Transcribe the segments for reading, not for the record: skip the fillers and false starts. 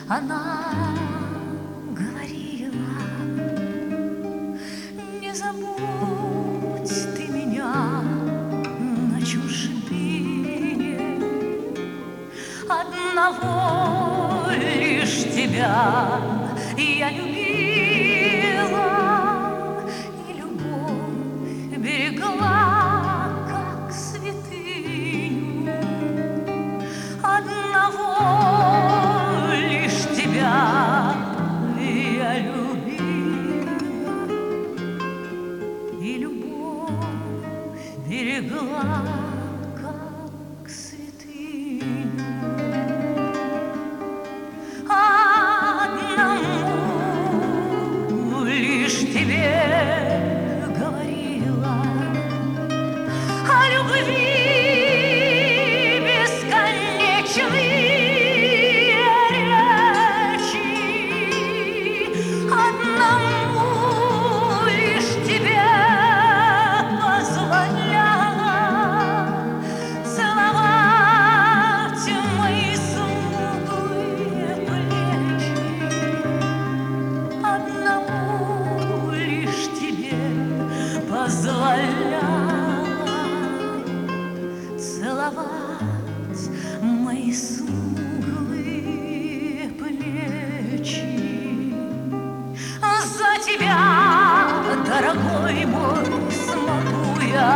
Она говорила: не забудь ты меня на чужбине, одного лишь тебя я любила, и любовь берегла, как святыню. Одного лишь тебя я любила, и любовь берегла, как святыню. Одному лишь тебе говорила о любви бесконечной речи. Одному лишь тебе позволяла целовать мои смуглые плечи. Одному лишь тебе позволяла целовать мои смуглые плечи. За тебя, дорогой мой, смогу я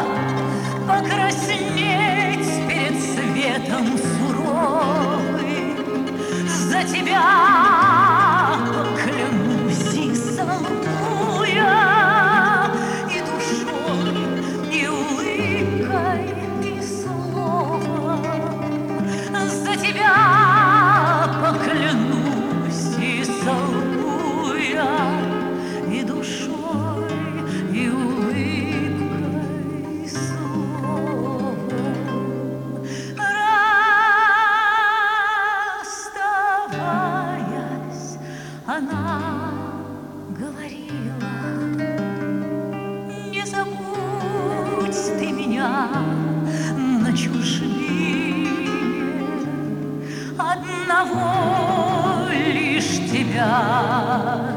покраснеть перед светом суровым. За тебя поклянусь и солгу я и душой, и улыбкой, и словом. За тебя поклянусь и солгу я и душой, и улыбкой, и словом. Расставаясь, она говорила: не забудь ты меня на чужбине, одного лишь тебя